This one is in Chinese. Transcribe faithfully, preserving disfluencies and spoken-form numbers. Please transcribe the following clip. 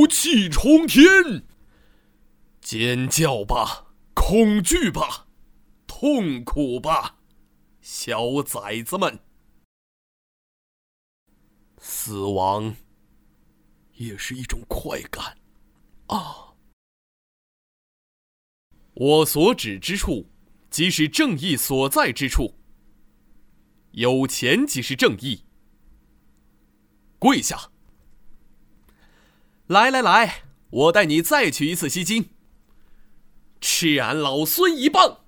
气冲天！尖叫吧，恐惧吧，痛苦吧，小崽子们！死亡也是一种快感啊！我所指之处，即是正义所在之处。有钱即是正义。跪下！来来来，我带你再去一次吸金，吃俺老孙一棒！